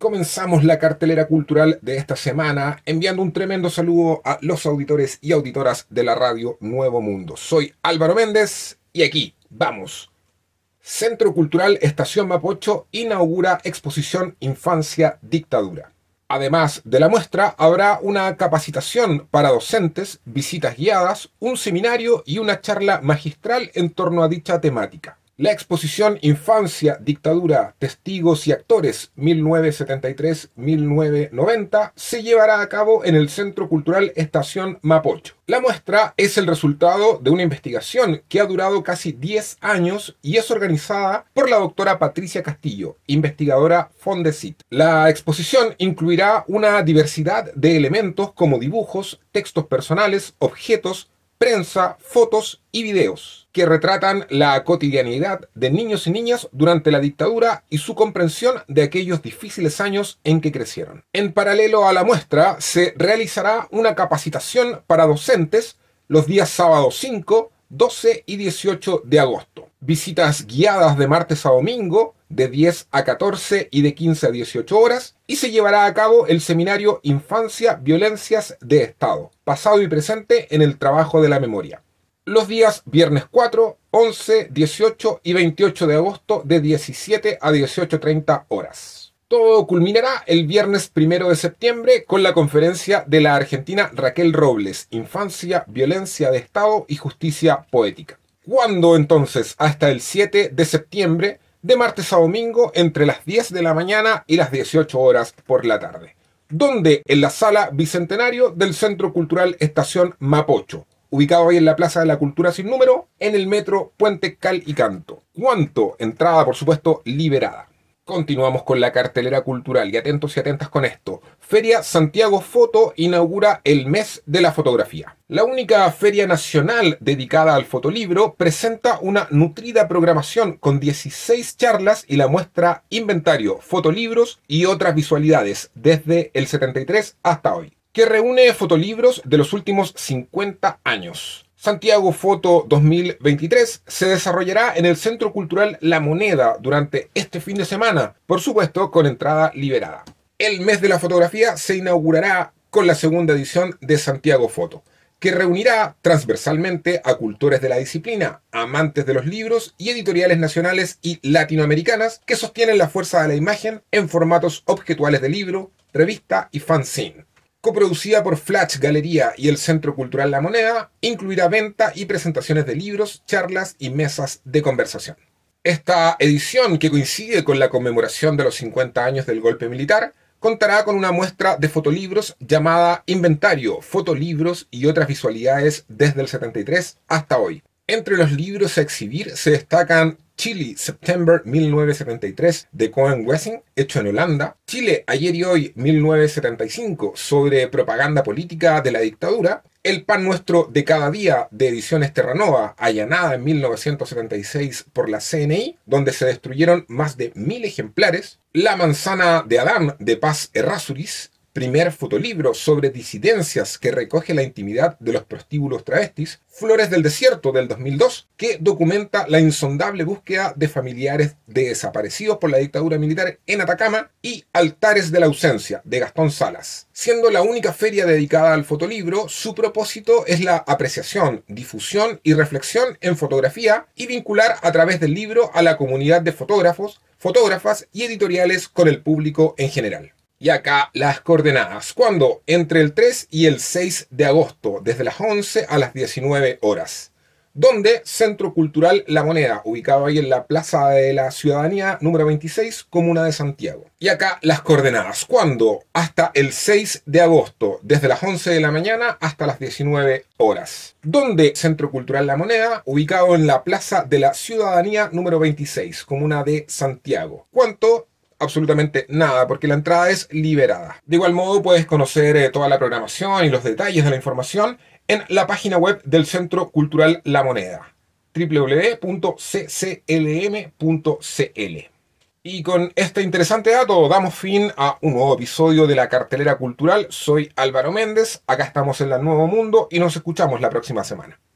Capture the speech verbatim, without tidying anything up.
comenzamos la cartelera cultural de esta semana enviando un tremendo saludo a los auditores y auditoras de la radio Nuevo Mundo. Soy Álvaro Méndez y aquí vamos. Centro Cultural Estación Mapocho inaugura exposición Infancia Dictadura. Además de la muestra, habrá una capacitación para docentes, visitas guiadas, un seminario y una charla magistral en torno a dicha temática. La exposición Infancia, Dictadura, Testigos y Actores mil novecientos setenta y tres a mil novecientos noventa se llevará a cabo en el Centro Cultural Estación Mapocho. La muestra es el resultado de una investigación que ha durado casi diez años y es organizada por la doctora Patricia Castillo, investigadora Fondesit. La exposición incluirá una diversidad de elementos como dibujos, textos personales, objetos, prensa, fotos y videos que retratan la cotidianidad de niños y niñas durante la dictadura y su comprensión de aquellos difíciles años en que crecieron. En paralelo a la muestra, se realizará una capacitación para docentes los días sábado cinco, doce y dieciocho de agosto. Visitas guiadas de martes a domingo de diez a catorce y de quince a dieciocho horas, y se llevará a cabo el seminario Infancia, Violencias de Estado, pasado y presente en el trabajo de la memoria. Los días viernes cuatro, once, dieciocho y veintiocho de agosto de diecisiete a dieciocho treinta horas. Todo culminará el viernes primero de septiembre con la conferencia de la argentina Raquel Robles, Infancia, Violencia de Estado y Justicia Poética. ¿Cuándo entonces? Hasta el siete de septiembre, de martes a domingo, entre las diez de la mañana y las dieciocho horas por la tarde. ¿Dónde? En la Sala Bicentenario del Centro Cultural Estación Mapocho, ubicado ahí en la Plaza de la Cultura Sin Número, en el metro Puente Cal y Canto. ¿Cuánto? Entrada, por supuesto, liberada. Continuamos con la cartelera cultural y atentos y atentas con esto. Feria Santiago Foto inaugura el mes de la fotografía. La única feria nacional dedicada al fotolibro presenta una nutrida programación con dieciséis charlas y la muestra Inventario, Fotolibros y otras visualidades desde el setenta y tres hasta hoy, que reúne fotolibros de los últimos cincuenta años. Santiago Foto dos mil veintitrés se desarrollará en el Centro Cultural La Moneda durante este fin de semana, por supuesto con entrada liberada. El mes de la fotografía se inaugurará con la segunda edición de Santiago Foto, que reunirá transversalmente a cultores de la disciplina, amantes de los libros y editoriales nacionales y latinoamericanas que sostienen la fuerza de la imagen en formatos objetuales de libro, revista y fanzine. Coproducida por Flash Galería y el Centro Cultural La Moneda, incluirá venta y presentaciones de libros, charlas y mesas de conversación. Esta edición, que coincide con la conmemoración de los cincuenta años del golpe militar, contará con una muestra de fotolibros llamada Inventario, Fotolibros y otras visualidades desde el setenta y tres hasta hoy. Entre los libros a exhibir se destacan Chile, September mil novecientos setenta y tres, de Cohen Wessing, hecho en Holanda. Chile, ayer y hoy, mil novecientos setenta y cinco, sobre propaganda política de la dictadura. El pan nuestro de cada día, de Ediciones Terranova, allanada en mil novecientos setenta y seis por la C N I, donde se destruyeron más de mil ejemplares. La manzana de Adán, de Paz Errázuriz, primer fotolibro sobre disidencias que recoge la intimidad de los prostíbulos travestis. Flores del Desierto, del dos mil dos, que documenta la insondable búsqueda de familiares de desaparecidos por la dictadura militar en Atacama. Y Altares de la Ausencia, de Gastón Salas. Siendo la única feria dedicada al fotolibro, su propósito es la apreciación, difusión y reflexión en fotografía y vincular a través del libro a la comunidad de fotógrafos, fotógrafas y editoriales con el público en general. Y acá las coordenadas. ¿Cuándo? Entre el tres y el seis de agosto, desde las once a las diecinueve horas. ¿Dónde? Centro Cultural La Moneda, ubicado ahí en la Plaza de la Ciudadanía número veintiséis, Comuna de Santiago. Y acá las coordenadas. ¿Cuándo? Hasta el seis de agosto, desde las once de la mañana hasta las diecinueve horas. ¿Dónde? Centro Cultural La Moneda, ubicado en la Plaza de la Ciudadanía número veintiséis, Comuna de Santiago. ¿Cuánto? Absolutamente nada, porque la entrada es liberada. De igual modo, puedes conocer eh, toda la programación y los detalles de la información en la página web del Centro Cultural La Moneda, doble u doble u doble u punto c c l m punto c l. Y con este interesante dato damos fin a un nuevo episodio de la cartelera cultural. Soy Álvaro Méndez, acá estamos en la Nuevo Mundo y nos escuchamos la próxima semana.